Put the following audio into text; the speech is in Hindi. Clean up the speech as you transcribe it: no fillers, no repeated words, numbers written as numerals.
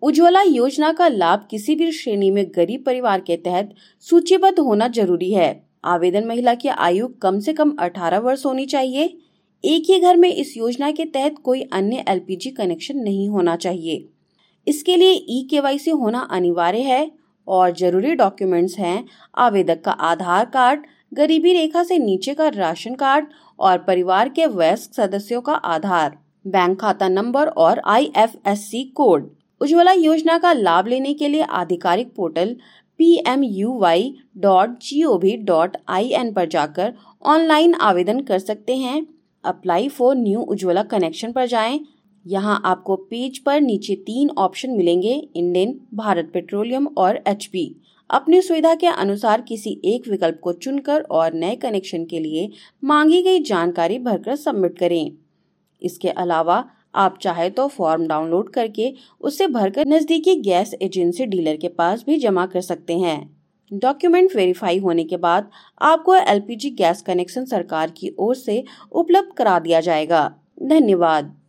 उज्ज्वला योजना का लाभ किसी भी श्रेणी में गरीब परिवार के तहत सूचीबद्ध होना जरूरी है। आवेदन महिला की आयु कम से कम 18 वर्ष होनी चाहिए। एक ही घर में इस योजना के तहत कोई अन्य एलपीजी कनेक्शन नहीं होना चाहिए। इसके लिए ई-केवाईसी होना अनिवार्य है और जरूरी डॉक्यूमेंट्स हैं आवेदक का आधार कार्ड, गरीबी रेखा से नीचे का राशन कार्ड और परिवार के वयस्क सदस्यों का आधार, बैंक खाता नंबर और IFSC कोड। उज्ज्वला योजना का लाभ लेने के लिए आधिकारिक पोर्टल pmuy.gov.in पर जाकर ऑनलाइन आवेदन कर सकते हैं। Apply for new Ujjwala connection पर जाएं। यहाँ आपको पेज पर नीचे 3 ऑप्शन मिलेंगे, इंडेन, भारत पेट्रोलियम और HP। अपनी सुविधा के अनुसार किसी एक विकल्प को चुनकर और नए कनेक्शन के लिए मांगी गई जानकारी भरकर सबमिट करें। इसके अलावा आप चाहे तो फॉर्म डाउनलोड करके उसे भरकर नजदीकी गैस एजेंसी डीलर के पास भी जमा कर सकते हैं। डॉक्यूमेंट वेरीफाई होने के बाद आपको LPG गैस कनेक्शन सरकार की ओर से उपलब्ध करा दिया जाएगा। धन्यवाद।